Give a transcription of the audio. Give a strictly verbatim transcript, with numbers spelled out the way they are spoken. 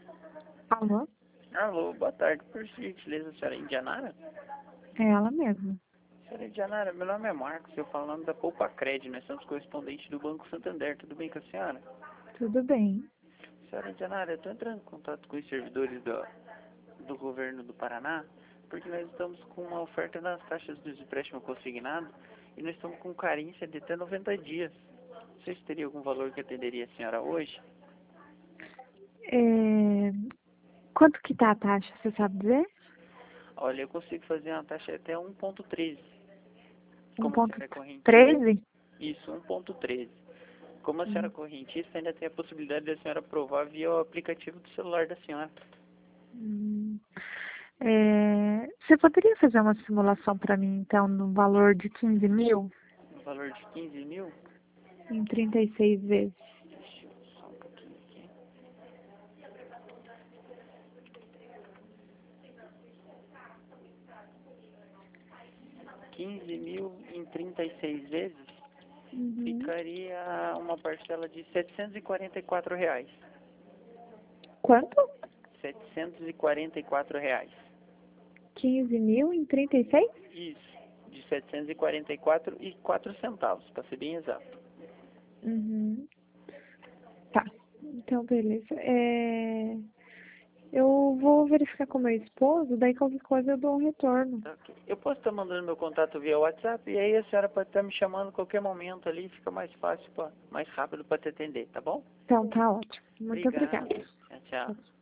Alô? Alô, boa tarde. Por gentileza, a senhora é Indianara? É ela mesma. Senhora Indianara, meu nome é Marcos, eu falo o nome da Poupa Cred, nós somos correspondentes do Banco Santander, tudo bem com a senhora? Tudo bem. Senhora Indianara, eu estou entrando em contato com os servidores do, do governo do Paraná, porque nós estamos com uma oferta nas taxas dos empréstimos consignados e nós estamos com carência de até noventa dias. Vocês teriam algum valor que atenderia a senhora hoje? É... Quanto que tá a taxa, você sabe dizer? Olha, eu consigo fazer uma taxa até um ponto treze. Um Como a ponto senhora é correntista, treze? isso, um ponto treze. Como a senhora é Hum. correntista, ainda tem a possibilidade da senhora aprovar via o aplicativo do celular da senhora. Hum. É... Você poderia fazer uma simulação para mim, então, no valor de quinze mil No valor de quinze mil? em trinta e seis vezes? Deixa eu só um pouquinho aqui. quinze mil em trinta e seis vezes, Uhum. ficaria uma parcela de setecentos e quarenta e quatro reais. Quanto? setecentos e quarenta e quatro reais. quinze mil em trinta e seis? Isso, de setecentos e quarenta e quatro e quatro centavos, para ser bem exato. Uhum. Tá. Então, beleza. É... Eu vou verificar com meu esposo, daí qualquer coisa eu dou um retorno. Tá, ok. Eu posso estar mandando meu contato via WhatsApp e aí a senhora pode estar me chamando a qualquer momento ali, fica mais fácil, pra, mais rápido para te atender, tá bom? Então, tá ótimo. Muito Obrigado. obrigada. Tchau, tchau.